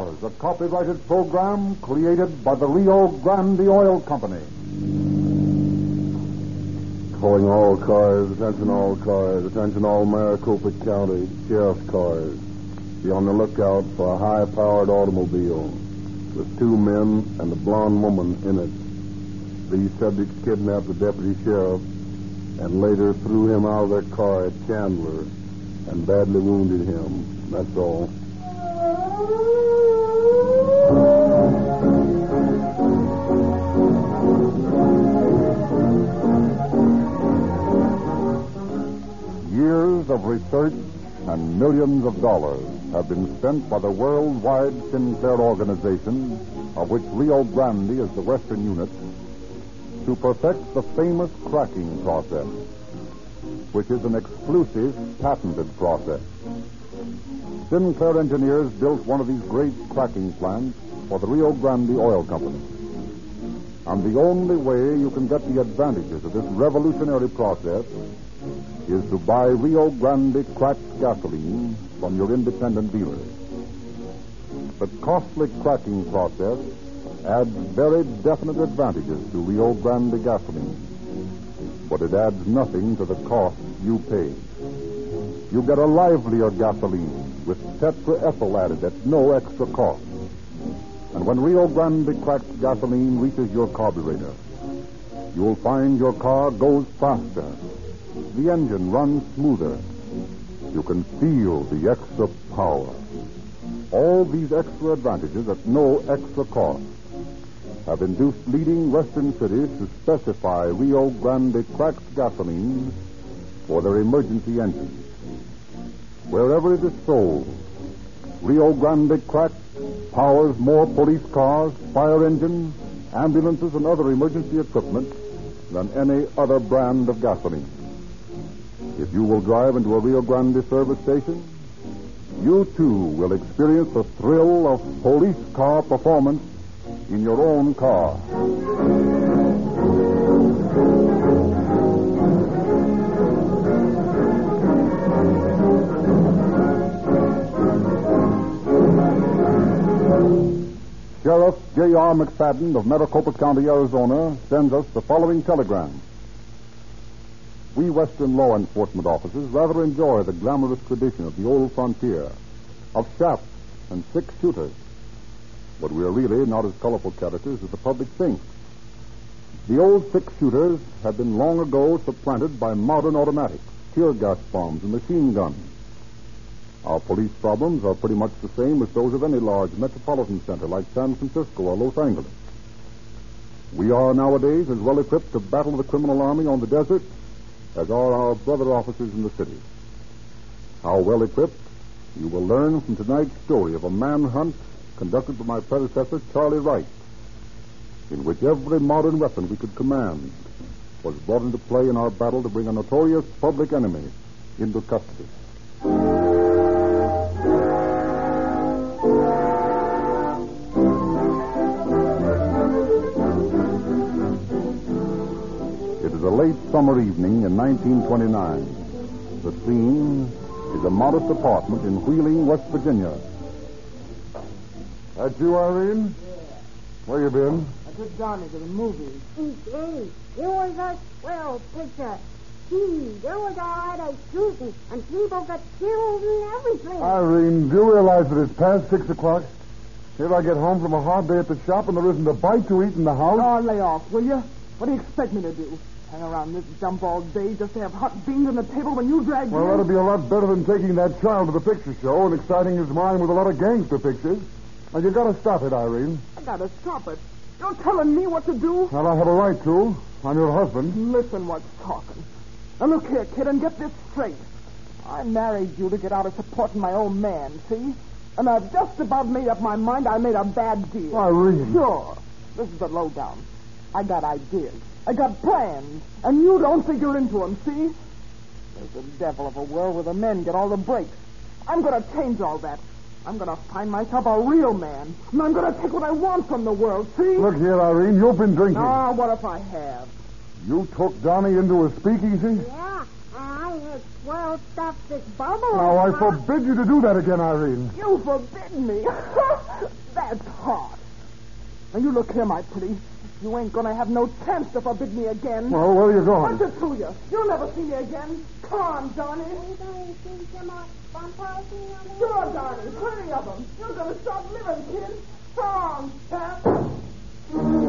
Cars, a copyrighted program created by the Rio Grande Oil Company. Calling all cars, attention all Maricopa County sheriff's cars. Be on the lookout for a high-powered automobile with 2 men and a blonde woman in it. These subjects kidnapped the deputy sheriff and later threw him out of their car at Chandler and badly wounded him. That's all. Years of research and millions of dollars have been spent by the worldwide Sinclair organization, of which Rio Grande is the western unit, to perfect the famous cracking process, which is an exclusive, patented process. Sinclair engineers built one of these great cracking plants for the Rio Grande Oil Company. And the only way you can get the advantages of this revolutionary process is to buy Rio Grande cracked gasoline from your independent dealer. The costly cracking process adds very definite advantages to Rio Grande gasoline, but it adds nothing to the cost you pay. You get a livelier gasoline with tetraethyl added at no extra cost. And when Rio Grande cracked gasoline reaches your carburetor, you'll find your car goes faster. The engine runs smoother. You can feel the extra power. All these extra advantages at no extra cost have induced leading western cities to specify Rio Grande cracked gasoline for their emergency engines. Wherever it is sold, Rio Grande cracked powers more police cars, fire engines, ambulances, and other emergency equipment than any other brand of gasoline. If you will drive into a Rio Grande service station, you too will experience the thrill of police car performance in your own car. Sheriff J.R. McFadden of Maricopa County, Arizona, sends us the following telegram. We Western law enforcement officers rather enjoy the glamorous tradition of the old frontier, of shafts and 6-shooters. But we are really not as colorful characters as the public thinks. The old 6-shooters have been long ago supplanted by modern automatics, tear gas bombs, and machine guns. Our police problems are pretty much the same as those of any large metropolitan center like San Francisco or Los Angeles. We are nowadays as well equipped to battle the criminal army on the desert as are our brother officers in the city. How well equipped, you will learn from tonight's story of a manhunt conducted by my predecessor, Charlie Wright, in which every modern weapon we could command was brought into play in our battle to bring a notorious public enemy into custody. It is a late summer evening in 1929. The scene is a modest apartment in Wheeling, West Virginia. That you, Irene? Where you been? I took Johnny to the movies. Hey, it was a swell picture. Gee, there was a lot of shooting, and people got killed and everything. Irene, do you realize that it's past 6 o'clock? Here I get home from a hard day at the shop and there isn't a bite to eat in the house. Oh, lay off, will you? What do you expect me to do? Hang around this dump all day just to have hot beans on the table when you drag Well, me? that'd be a lot better than taking that child to the picture show and exciting his mind with a lot of gangster pictures. Now, you gotta stop it, Irene. I gotta stop it. You're telling me what to do? Well, I have a right to. I'm your husband. Listen what's talking. Now, look here, kid, and get this straight. I married you to get out of supporting my old man, see? And I've just about made up my mind I made a bad deal. Irene. Sure. This is the lowdown. I got ideas. I got plans. And you don't figure into them, see? There's a devil of a world where the men get all the breaks. I'm going to change all that. I'm going to find myself a real man. And I'm going to take what I want from the world, see? Look here, Irene, you've been drinking. Ah, what if I have? You took Johnny into a speakeasy? Yeah, I had swell stuff this bubble. Now, I forbid you to do that again, Irene. You forbid me. That's hot. Now, you look here, my pretty. You ain't gonna have no chance to forbid me again. Well, where are you going? What's it to you? You'll never see me again. Come on, Johnny. Are you going to see some more vampires in your name? Sure, Johnny. Plenty of them. You're gonna stop living, kid. So long, Pat.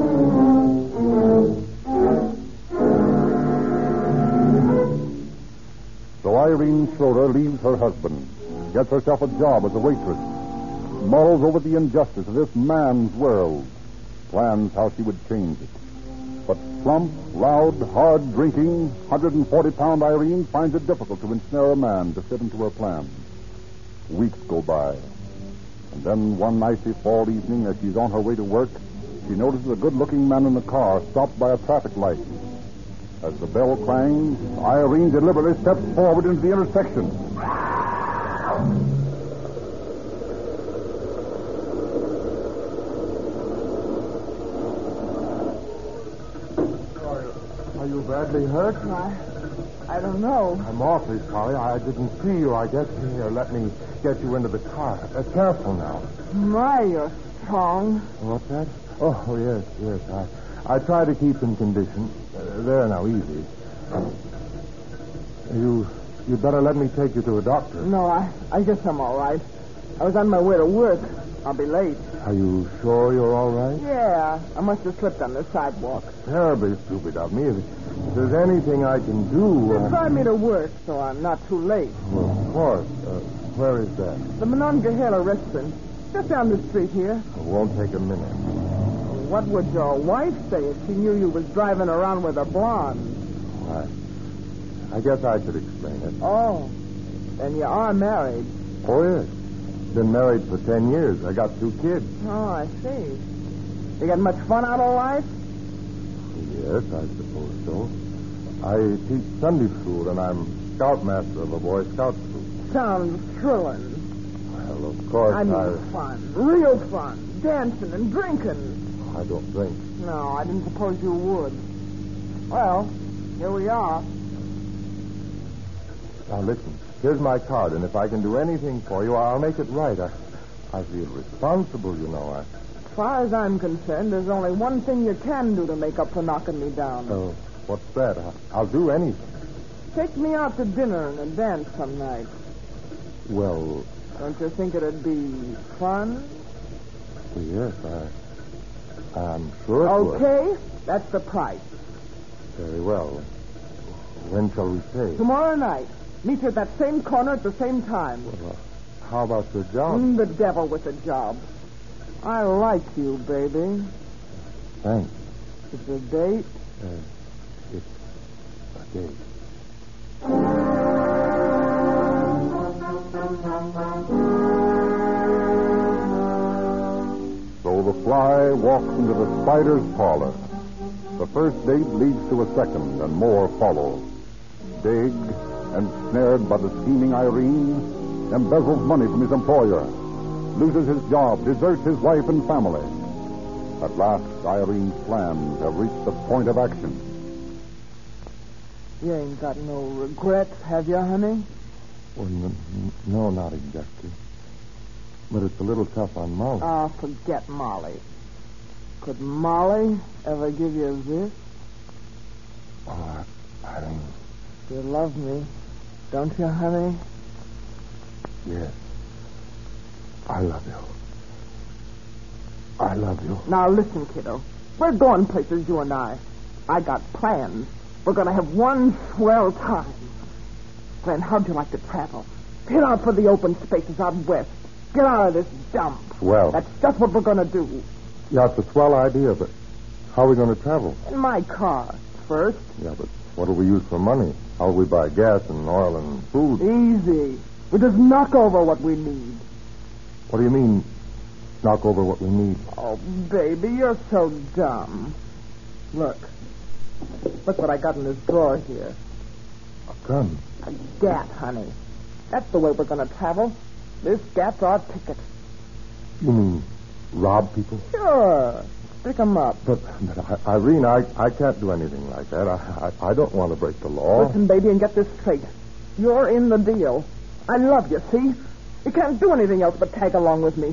So Irene Schroeder leaves her husband, gets herself a job as a waitress, mulls over the injustice of this man's world, plans how she would change it. But plump, loud, hard-drinking, 140-pound Irene finds it difficult to ensnare a man to fit into her plans. Weeks go by. And then one icy fall evening, as she's on her way to work, she notices a good-looking man in the car stopped by a traffic light. As the bell clangs, Irene deliberately steps forward into the intersection. Are you badly hurt? I don't know. I'm awfully sorry. I didn't see you. I guess here, let me get you into the car. Careful now. My, you're strong. What's that? Oh, yes. I try to keep in condition. There now, easy. You'd better let me take you to a doctor. No, I guess I'm all right. I was on my way to work. I'll be late. Are you sure you're all right? Yeah, I must have slipped on the sidewalk. Terribly stupid of me. If there's anything I can do... Drive me to work so I'm not too late. Well, of course. Where is that? The Monongahela restaurant. Just down the street here. It won't take a minute. What would your wife say if she knew you was driving around with a blonde? I guess I should explain it. Oh, then you are married. Oh, yes. Been married for 10 years. I got 2 kids. Oh, I see. You get much fun out of life? Yes, I suppose so. I teach Sunday school, and I'm scoutmaster of a Boy Scout troop. Sounds thrilling. Well, of course, I mean fun. Real fun. Dancing and drinking. I don't drink. No, I didn't suppose you would. Well, here we are. Now, listen. Here's my card, and if I can do anything for you, I'll make it right. I feel responsible, you know. As far as I'm concerned, there's only one thing you can do to make up for knocking me down. Oh, what's that? I'll do anything. Take me out to dinner and a dance some night. Well... Don't you think it'd be fun? Yes, I'm sure it would. Okay, that's the price. Very well. When shall we say? Tomorrow night. Meet you at that same corner at the same time. Well, how about your job? The devil with the job. I like you, baby. Thanks. It's a date? It's a date. So the fly walks into the spider's parlor. The first date leads to a second, and more follow. Big, ensnared by the scheming Irene, embezzles money from his employer, loses his job, deserts his wife and family. At last, Irene's plans have reached the point of action. You ain't got no regrets, have you, honey? Well, no, not exactly. But it's a little tough on Molly. Oh, forget Molly. Could Molly ever give you this? Oh, Irene. You love me, don't you, honey? Yes. I love you. I love you. Now, listen, kiddo. We're going places, you and I. I got plans. We're going to have one swell time. Glenn, how'd you like to travel? Head out for the open spaces out west. Get out of this dump. Swell. That's just what we're going to do. Yeah, it's a swell idea, but how are we going to travel? In my car, first. Yeah, but what'll we use for money? How will we buy gas and oil and food? Easy. We just knock over what we need. What do you mean, knock over what we need? Oh, baby, you're so dumb. Look. Look what I got in this drawer here. A gun. A gat, honey. That's the way we're going to travel. This gat's our ticket. You mean rob people? Sure. Pick 'em up. But Irene, I can't do anything like that. I don't want to break the law. Listen, baby, and get this straight. You're in the deal. I love you, see? You can't do anything else but tag along with me.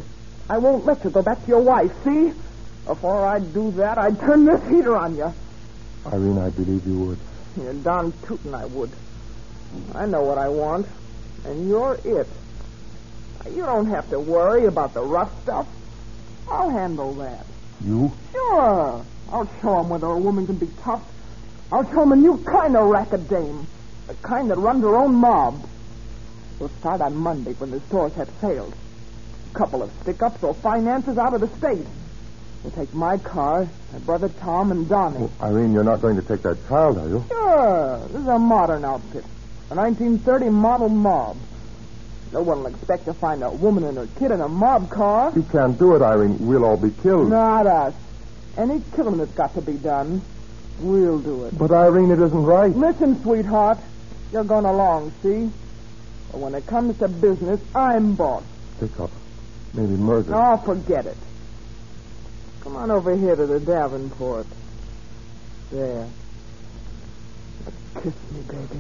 I won't let you go back to your wife, see? Before I'd do that, I'd turn this heater on you. Irene, I believe you would. You're darn tootin' I would. I know what I want, and you're it. You don't have to worry about the rough stuff. I'll handle that. You? Sure. I'll show 'em whether a woman can be tough. I'll show 'em a new kind of racket dame. The kind that runs her own mob. We'll start on Monday when the stores have sales. A couple of stick-ups or finances out of the state. We'll take my car, my brother Tom, and Donnie. Oh, Irene, you're not going to take that child, are you? Sure. This is a modern outfit. A 1930 model mob. No one will expect to find a woman and her kid in a mob car. You can't do it, Irene. We'll all be killed. Not us. Any killing that's got to be done, we'll do it. But, Irene, it isn't right. Listen, sweetheart. You're going along, see? But when it comes to business, I'm boss. Pick up. Maybe murder. Oh, forget it. Come on over here to the Davenport. There. Now kiss me, baby.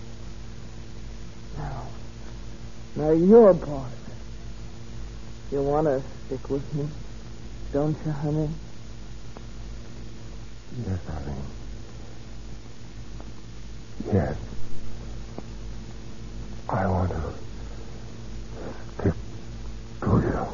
Now you're boss. You want to stick with me, don't you, honey? Yes, Irene. Yes. I want to stick to you.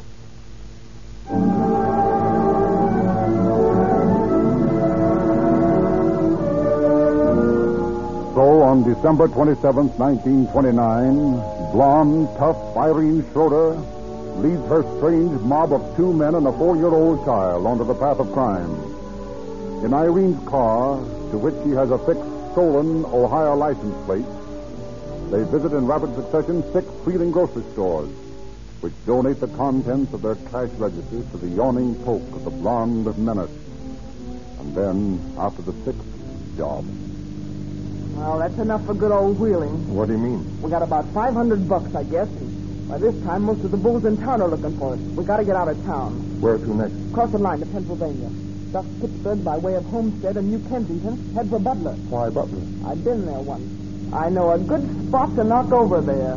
So, on December 27th, 1929, blonde, tough Irene Schroeder leads her strange mob of 2 men and a 4-year-old child onto the path of crime. In Irene's car, to which she has affixed stolen Ohio license plate, they visit in rapid succession 6 Freeling grocery stores, which donate the contents of their cash registers to the yawning poke of the blonde menace. And then, after the 6th job. Well, that's enough for good old Wheeling. What do you mean? We got about $500, I guess. And by this time, most of the bulls in town are looking for us. We got to get out of town. Where to next? Cross the line to Pennsylvania. Duck Pittsburgh by way of Homestead and New Kensington. Head for Butler. Why, Butler? I've been there once. I know a good spot to knock over there.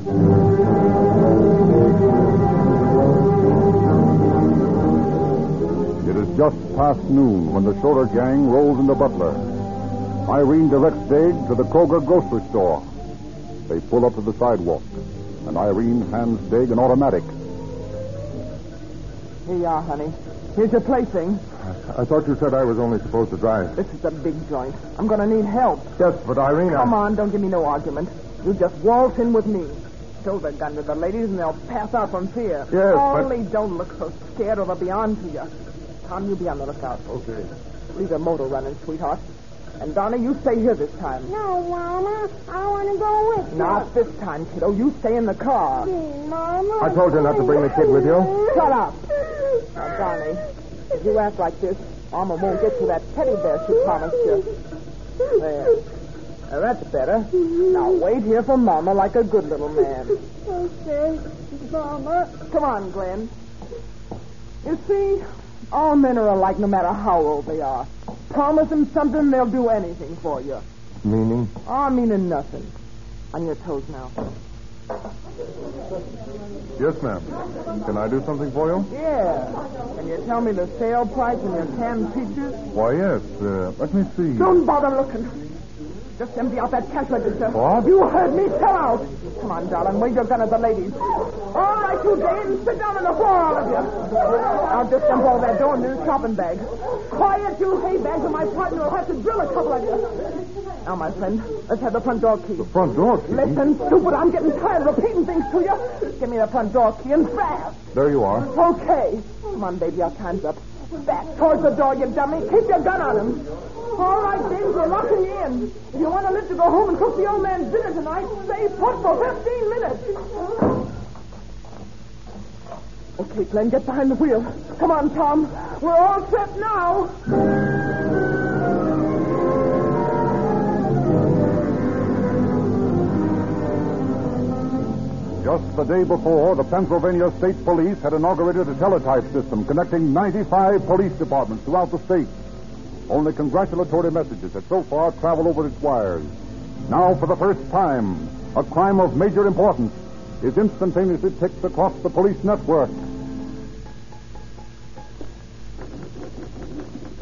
It is just past noon when the Schroeder gang rolls into Butler. Irene directs Dade to the Kroger grocery store. They pull up to the sidewalk, and Irene hands Dade an automatic. Here you are, honey. Here's your plaything. I thought you said I was only supposed to drive. This is a big joint. I'm going to need help. Yes, but Irene... Come on, don't give me no argument. You just waltz in with me. Show the gun to the ladies, and they'll pass out from fear. Yes, Only don't look so scared, or they'll be on to you. Tom, you be on the lookout. Okay. Leave the motor running, sweetheart. And, Donnie, you stay here this time. No, Mama. I want to go with you. Not this time, kiddo. You stay in the car. Mama. I told you not to bring the kid with you. Shut up. Now, Donnie, if you act like this, Mama won't get you that teddy bear she promised you. There. Now, that's better. Now, wait here for Mama like a good little man. Okay, Mama. Come on, Glenn. You see, all men are alike no matter how old they are. Promise them something, they'll do anything for you. Meaning? Oh, meaning nothing. On your toes now. Yes, ma'am. Can I do something for you? Yeah. Can you tell me the sale price on your canned peaches? Why, yes. Let me see. Don't bother looking. Just empty out that cash register. What? You heard me. Sell out. Come on, darling. Wave your gun at the ladies. All right, you Dave. Sit down on the floor, all of you. I'll just dump all that dough into the shopping bag. Quiet, you hay bags, or my partner will have to drill a couple of you. Now, my friend, let's have the front door key. The front door key? Listen, stupid, I'm getting tired of repeating things to you. Give me the front door key and fast. There you are. Okay. Come on, baby, our time's up. Back towards the door, you dummy. Keep your gun on him. All right, James, we're locking you in. If you want to live to go home and cook the old man's dinner tonight, stay put for 15 minutes. Okay, Glenn, get behind the wheel. Come on, Tom. We're all set now. Just the day before, the Pennsylvania State Police had inaugurated a teletype system connecting 95 police departments throughout the state. Only congratulatory messages had so far traveled over its wires. Now, for the first time, a crime of major importance is instantaneously ticked across the police network.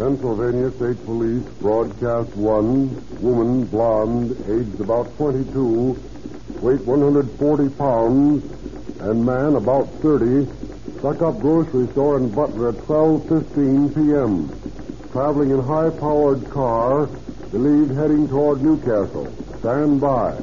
Pennsylvania State Police, broadcast 1, woman, blonde, aged about 22, weight 140 pounds, and man about 30, stuck up grocery store in Butler at 12:15 p.m. Traveling in high-powered car, believed heading toward Newcastle. Stand by.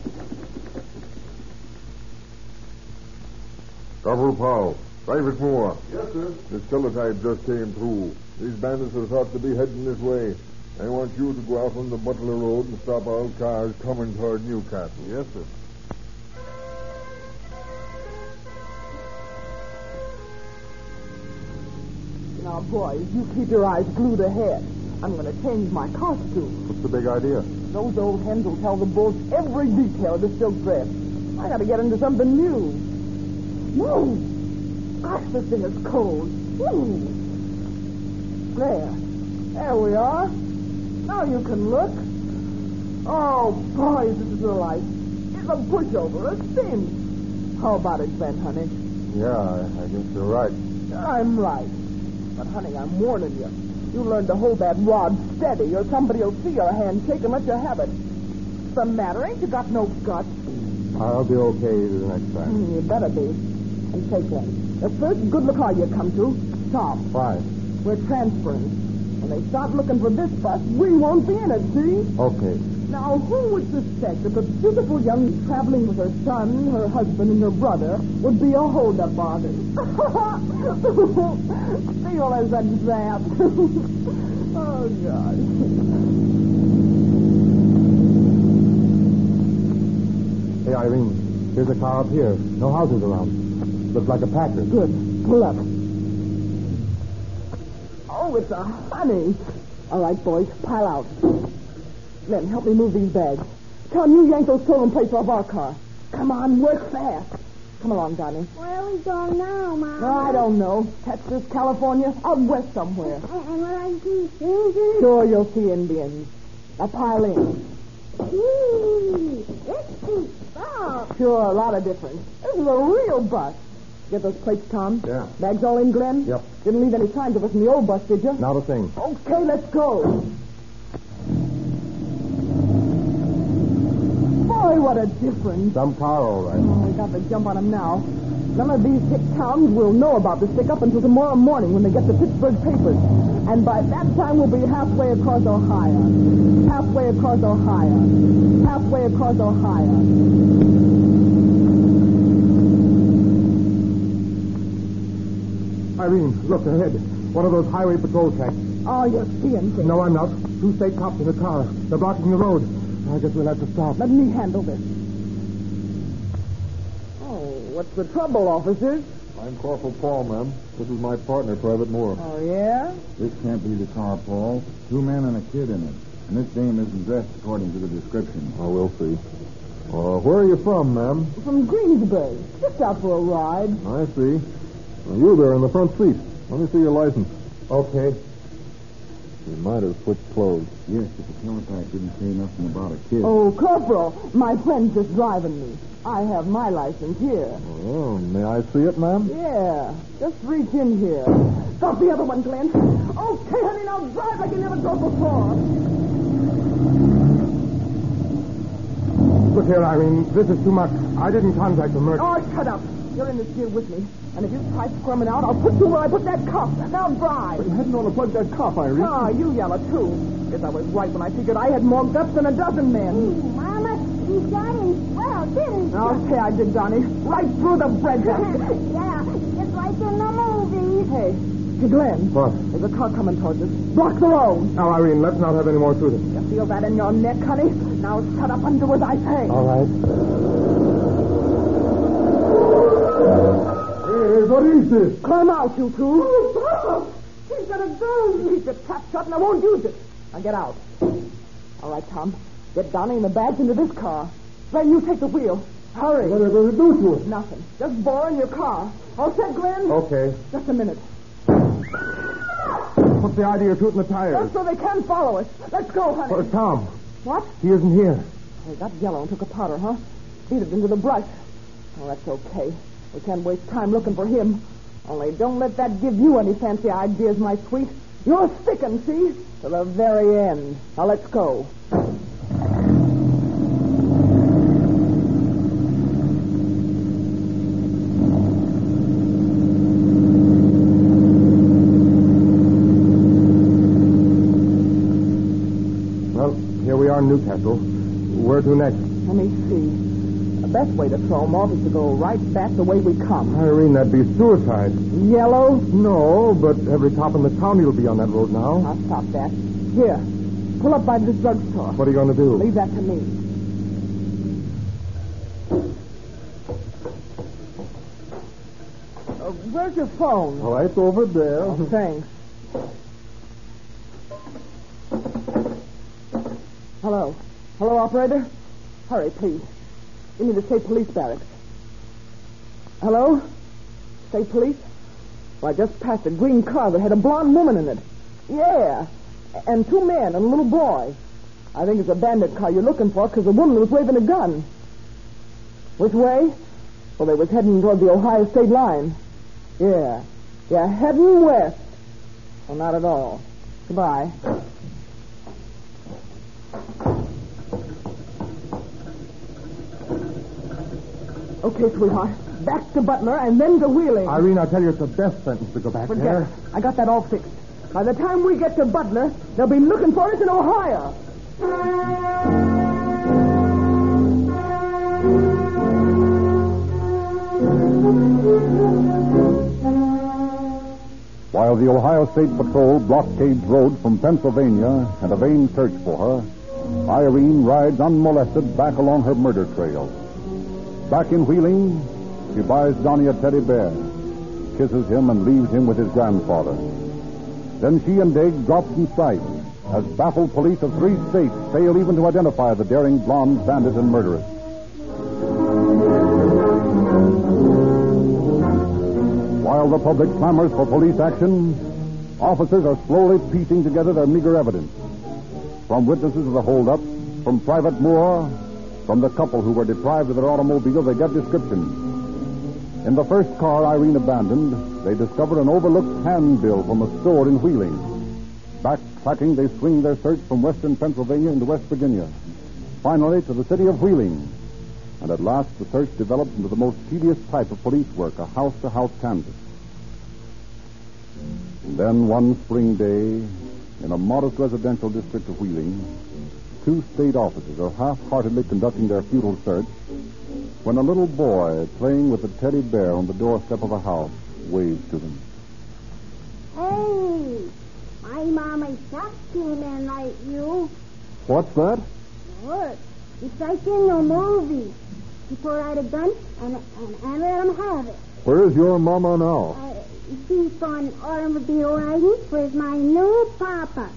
Corporal Powell, Private Moore. Yes, sir. This teletype just came through. These bandits are thought to be heading this way. I want you to go out on the Butler Road and stop all cars coming toward Newcastle. Yes, sir. Now, boys, you keep your eyes glued ahead. I'm going to change my costume. What's the big idea? Those old hens will tell the bulls every detail of the silk dress. I got to get into something new. Move! Gosh, this thing is cold. Move! There we are. Now you can look. Oh, boys, this is a light. It's a pushover, a spin. How about it, Ben, honey? Yeah, I guess you're right. I'm right. But, honey, I'm warning you. You learn to hold that rod steady, or somebody will see your hand shake and let you have it. What's the matter? Ain't you got no guts? I'll be okay the next time. You better be. And take one. The first good look car you come to, stop. Why? We're transferring. When they start looking for this bus, we won't be in it, see? Okay. Now, who would suspect that the beautiful young traveling with her son, her husband, and her brother would be a hold-up artist? Feel as a zap. Oh, God. Hey, Irene, here's a car up here. No houses around. Looks like a Packard. Good. Pull up. Oh, it's a honey. All right, boys, pile out. Len, help me move these bags. Tom, you yank those stolen plates off our car. Come on, work fast. Come along, Donnie. Where are we going now, Mom? I don't know. Texas, California, out west somewhere. And will I see Indians? Sure, you'll see Indians. Now pile in. Gee, this is soft. Sure, a lot of difference. This is a real bus. Get those plates, Tom? Yeah. Bags all in, Glenn? Yep. Didn't leave any signs of us in the old bus, did you? Not a thing. Okay, let's go. Boy, what a difference. Some car, all right. Oh, we got the jump on them now. None of these hick towns will know about the stick-up until tomorrow morning when they get the Pittsburgh papers. And by that time, we'll be halfway across Ohio. Halfway across Ohio. Halfway across Ohio. Irene, look ahead. One of those highway patrol tracks. Oh, you're seeing things. No, I'm not. 2 state cops in a car. They're blocking the road. I guess we'll have to stop. Let me handle this. Oh, what's the trouble, officers? I'm Corporal Paul, ma'am. This is my partner, Private Moore. Oh, yeah? This can't be the car, Paul. 2 men and a kid in it. And this dame isn't dressed according to the description. Oh, we'll see. Where are you from, ma'am? From Greensburg. Just out for a ride. I see. Well, you there in the front seat. Let me see your license. Okay. You might have switched clothes. Yes, but the teletype didn't say nothing about a kid. Oh, Corporal, my friend's just driving me. I have my license here. Oh, may I see it, ma'am? Yeah, just reach in here. Stop the other one, Glenn. Okay, honey, now drive like you never drove before. Look here, Irene. This is too much. I didn't contact the merchant. Oh, shut up. You're in this deal with me. And if you try squirming out, I'll put you where I put that cuff. Now drive. You hadn't ought to plug that cop, Irene. Ah, you yellow, too. Guess I was right when I figured I had more guts than a dozen men. Mama, you shot him well, didn't you? Okay, I did, Donnie. Right through the breadbasket. Yeah, just like in the movies. Hey, Glenn. What? There's a car coming towards us. Block the road. Now, Irene, let's not have any more shooting. You feel that in your neck, honey? Now shut up and do as I say. All right. Hey, what is this? Climb out, you two. Oh, he's got a gun. Keep your trap shut and I won't use it. Now get out. All right, Tom. Get Donnie and the bags into this car. Then you take the wheel. Hurry. What are you going to do to it? Nothing. Just borrow in your car. All set, Glenn? Okay. Just a minute. What's the idea of shooting the tires? Just so they can follow us. Let's go, honey. Where's Tom? What? He isn't here. They got yellow and took a powder, huh? Beat it into the brush. Oh, that's okay. We can't waste time looking for him. Only don't let that give you any fancy ideas, my sweet. You're sticking, see? To the very end. Now, let's go. Well, here we are in Newcastle. Where to next? Let me see. The best way to throw them off is to go right back the way we come. Irene, that'd be suicide. Yellow? No, but every cop in the county will be on that road now. I'll stop that. Here, pull up by this drugstore. What are you going to do? Leave that to me. Where's your phone? All right, over there. Oh, thanks. Hello. Hello, operator? Hurry, please. Give me the state police barracks. Hello? State police? Well, I just passed a green car that had a blonde woman in it. Yeah. And 2 men and a little boy. I think it's a bandit car you're looking for because the woman was waving a gun. Which way? Well, they was heading toward the Ohio state line. Yeah. Yeah, heading west. Well, not at all. Goodbye. Okay, sweetheart. Back to Butler and then to Wheeling. Irene, I tell you, it's the best sentence to go back Forget there. it. I got that all fixed. By the time we get to Butler, they'll be looking for us in Ohio. While the Ohio State Patrol blockades roads from Pennsylvania and a vain search for her, Irene rides unmolested back along her murder trail. Back in Wheeling, she buys Johnny a teddy bear, kisses him and leaves him with his grandfather. Then she and Dig drop from sight as baffled police of 3 states fail even to identify the daring blonde bandit and murderess. While the public clamors for police action, officers are slowly piecing together their meager evidence. From witnesses of the holdup, from Private Moore, from the couple who were deprived of their automobile, they get descriptions. In the first car Irene abandoned, they discover an overlooked handbill from a store in Wheeling. Backtracking, they swing their search from western Pennsylvania into West Virginia. Finally, to the city of Wheeling. And at last, the search develops into the most tedious type of police work, a house-to-house canvass. And then one spring day, in a modest residential district of Wheeling, 2 state officers are half-heartedly conducting their futile search when a little boy playing with a teddy bear on the doorstep of a house waves to them. Hey, my mama shot 2 men like you. What's that? What? It's like in the movie. He pulled out a gun and let him have it. Where's your mama now? She's gone automobile riding with my new papa.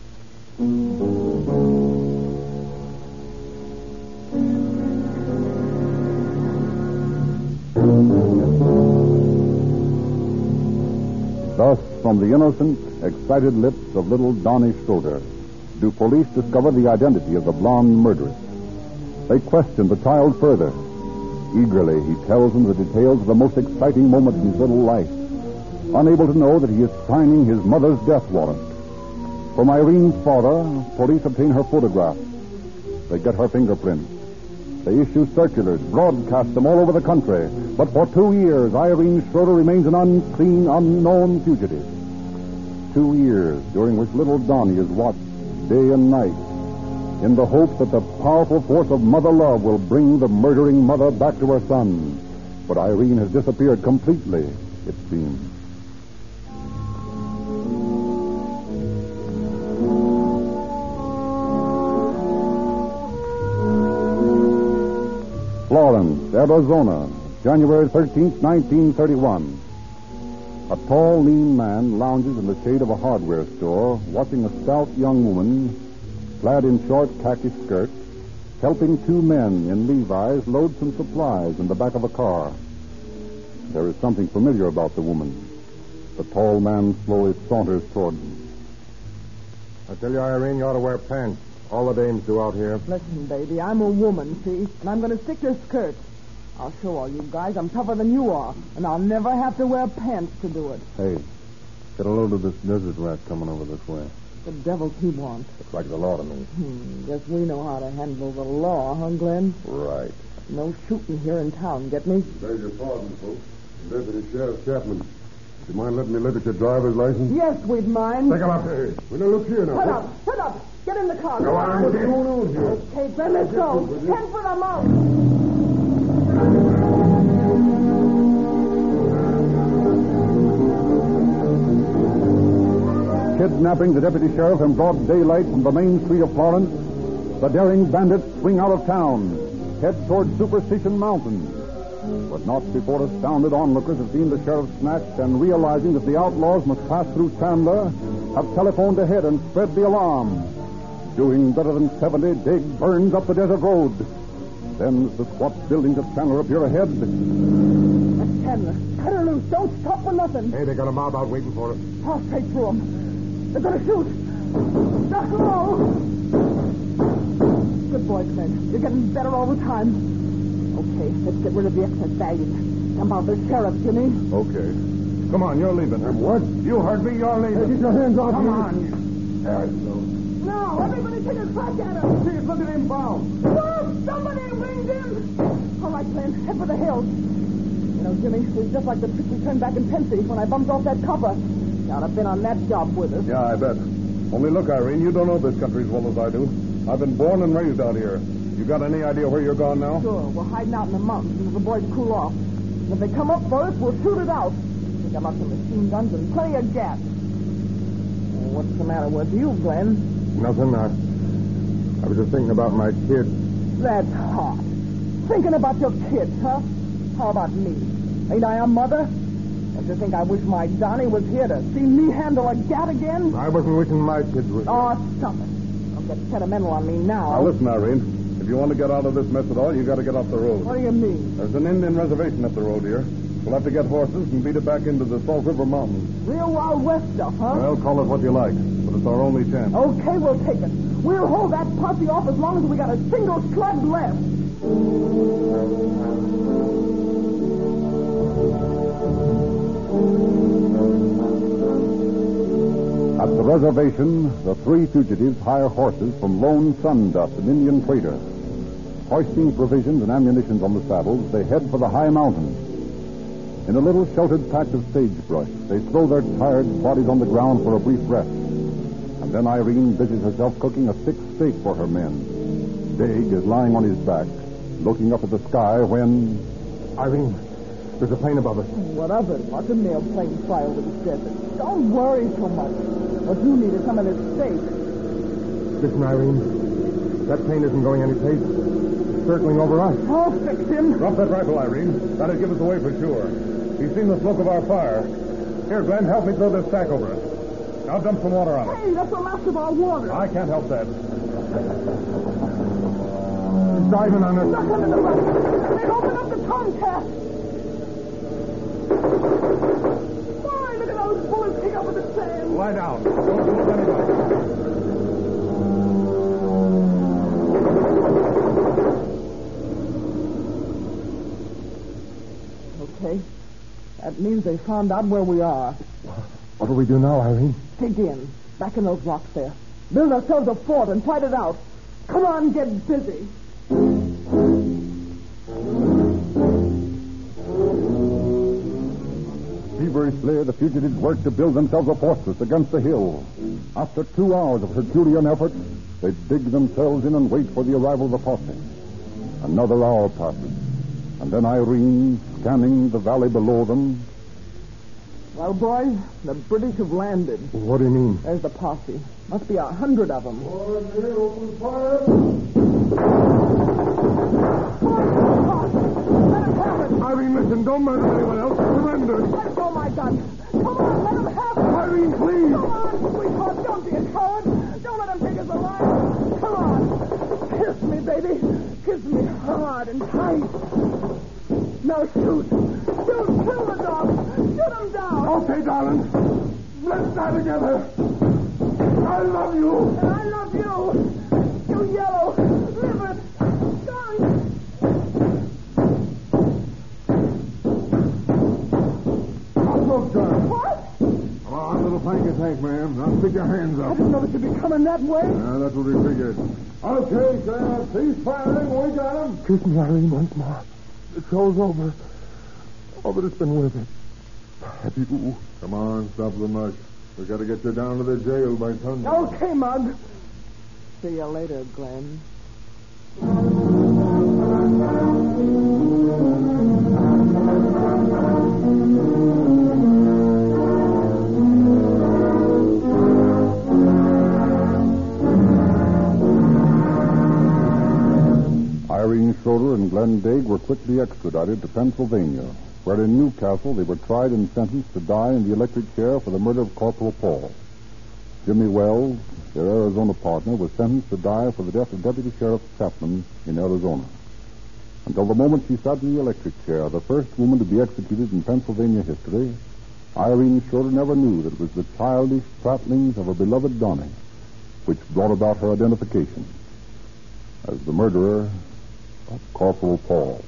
Thus, from the innocent, excited lips of little Donnie Schroeder, do police discover the identity of the blonde murderess. They question the child further. Eagerly, he tells them the details of the most exciting moment in his little life, unable to know that he is signing his mother's death warrant. From Irene's father, police obtain her photograph. They get her fingerprints. They issue circulars, broadcast them all over the country. But for 2 years, Irene Schroeder remains an unseen, unknown fugitive. 2 years during which little Donnie is watched day and night in the hope that the powerful force of mother love will bring the murdering mother back to her son. But Irene has disappeared completely, it seems. Florence, Arizona, January 13th, 1931. A tall, lean man lounges in the shade of a hardware store, watching a stout young woman, clad in short khaki skirts, helping 2 men in Levi's load some supplies in the back of a car. There is something familiar about the woman. The tall man slowly saunters toward them. I tell you, Irene, you ought to wear pants. All the dames do out here. Listen, baby, I'm a woman, see? And I'm going to stick to skirts. I'll show all you guys I'm tougher than you are, and I'll never have to wear pants to do it. Hey, Get a load of this desert rat coming over this way. The devil's he wants. Looks like the law to me. Guess we know how to handle the law, huh, Glenn? Right. No shooting here in town, get me? Beg your pardon, folks. Deputy Sheriff Chapman. Do you mind letting me look at your driver's license? Yes, we'd mind. Take him up. Hey, we don't look here now. Shut up. Get in the car. Go on. What's going on here? Okay, Glenn, let's go. Head for the mouth. Kidnapping the deputy sheriff in broad daylight from the main street of Florence, the daring bandits swing out of town, head toward Superstition Mountain. But not before astounded onlookers have seen the sheriff snatched and realizing that the outlaws must pass through Chandler, have telephoned ahead and spread the alarm. Doing better than 70, Dig burns up the desert road. Then as the squat buildings of Chandler appear ahead. That's Chandler. Cut her loose. Don't stop for nothing. Hey, they got a mob out waiting for us. Pass straight through them. They're going to shoot. Duck low. Good boy, Glenn. You're getting better all the time. Okay, let's get rid of the excess baggage. Come out the sheriff, Jimmy. Okay. Come on, you're leaving. What? You heard me, you're leaving. Hey, get your hands off me. Come on. There you go. No, everybody take a crack at him. See, look at him bound. Look, somebody rings him. All right, Glenn, head for the hills. You know, Jimmy, it was just like the trick we turned back in Pensy when I bumped off that copper. You ought to have been on that job with us. Yeah, I bet. Only look, Irene, you don't know this country as well as I do. I've been born and raised out here. You got any idea where you're gone now? Sure, we're hiding out in the mountains until the boys cool off. And if they come up for us, we'll shoot it out. We got lots of machine guns and plenty of gas. Well, what's the matter with you, Glenn? Nothing. I was just thinking about my kid. That's hot. Thinking about your kids, huh? How about me? Ain't I a mother? Don't you think I wish my Donnie was here to see me handle a gat again? I wasn't wishing my kids were. Oh, stop it. Don't get sentimental on me now. Now, listen, Irene. If you want to get out of this mess at all, you got to get off the road. What do you mean? There's an Indian reservation up the road here. We'll have to get horses and beat it back into the Salt River Mountains. Real Wild West stuff, huh? Well, call it what you like, but it's our only chance. Okay, we'll take it. We'll hold that posse off as long as we got a single slug left. At the reservation, the three fugitives hire horses from Lone Sundust, an Indian trader. Hoisting provisions and ammunition on the saddles, they head for the high mountains. In a little sheltered patch of sagebrush, they throw their tired bodies on the ground for a brief rest. And then Irene busies herself cooking a thick steak for her men. Dig is lying on his back, looking up at the sky when... Irene, there's a plane above us. What of it? Watch a mail plane fly over the desert. Don't worry so much. What you need is some of this steak. Listen, Irene, that plane isn't going any place. It's circling over us. I'll fix him. Drop that rifle, Irene. That'll give us away for sure. He's seen the smoke of our fire. Here, Glenn, help me throw this sack over it. I'll dump some water on it. Hey, that's the last of our water. I can't help that. He's diving on us. Duck under the rock. They've opened up the tomcat. Why, look at those bullets kick up with the sand. Lie down. Don't move anybody. Okay. That means they found out where we are. What do we do now, Irene? Dig in. Back in those rocks there. Build ourselves a fort and fight it out. Come on, get busy. Feverishly, the fugitives worked to build themselves a fortress against the hill. After 2 hours of Herculean effort, they dig themselves in and wait for the arrival of the posse. Another hour passes, and then Irene, scanning the valley below them... Well, boys, the British have landed. What do you mean? There's the posse. Must be 100 of them. Open fire. Let him have it. Irene, listen, don't murder anyone else. Surrender. Let go of my gun. Come on, let him have it. Irene, please. Come on, sweetheart, don't be a coward. Don't let him take us alive. Come on. Kiss me, baby. Kiss me hard and tight. Now shoot. Shoot, kill the dog. Shoot him down. Okay, darling. Let's die together. I love you. And I love you. You yellow. Live it. Darling. Look, John. What? Come on, little the flank attack, ma'am. Now stick your hands I up. didn't know it could be coming that way. That's what we figured. Okay, Sheriff. Cease firing. We got him. Kiss me, Irene, once more. The show's over. Oh, but it's been worth it. You. Come on, stop the mush. We got to get you down to the jail by sundown. Okay, Mug. See you later, Glenn. Irene Schroeder and Glenn Daig were quickly extradited to Pennsylvania, where in Newcastle they were tried and sentenced to die in the electric chair for the murder of Corporal Paul. Jimmy Wells, their Arizona partner, was sentenced to die for the death of Deputy Sheriff Chapman in Arizona. Until the moment she sat in the electric chair, the first woman to be executed in Pennsylvania history, Irene Schroeder never knew that it was the childish prattlings of her beloved Donnie which brought about her identification as the murderer of Corporal Paul.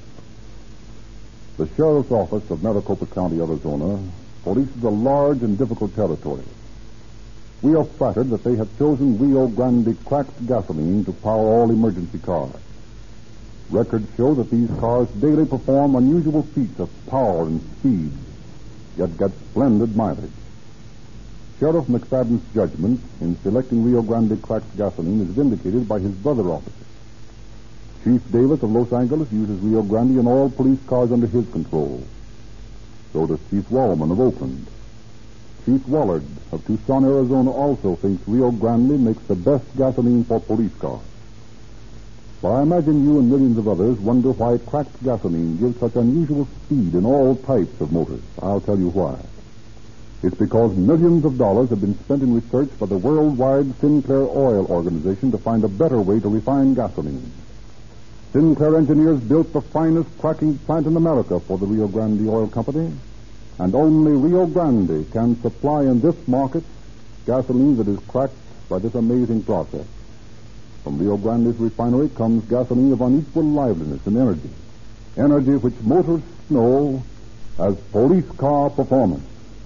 The Sheriff's Office of Maricopa County, Arizona, polices a large and difficult territory. We are flattered that they have chosen Rio Grande cracked gasoline to power all emergency cars. Records show that these cars daily perform unusual feats of power and speed, yet get splendid mileage. Sheriff McFadden's judgment in selecting Rio Grande cracked gasoline is vindicated by his brother officer. Chief Davis of Los Angeles uses Rio Grande in all police cars under his control. So does Chief Wallman of Oakland. Chief Wallard of Tucson, Arizona, also thinks Rio Grande makes the best gasoline for police cars. But I imagine you and millions of others wonder why cracked gasoline gives such unusual speed in all types of motors. I'll tell you why. It's because millions of dollars have been spent in research by the worldwide Sinclair Oil Organization to find a better way to refine gasoline. Sinclair engineers built the finest cracking plant in America for the Rio Grande Oil Company, and only Rio Grande can supply in this market gasoline that is cracked by this amazing process. From Rio Grande's refinery comes gasoline of unequal liveliness and energy, energy which motorists know as police car performance.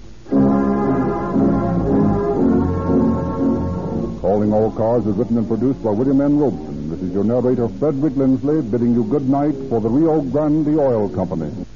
Calling All Cars is written and produced by William N. Robeson. This is your narrator, Frederick Lindsley, bidding you good night for the Rio Grande Oil Company.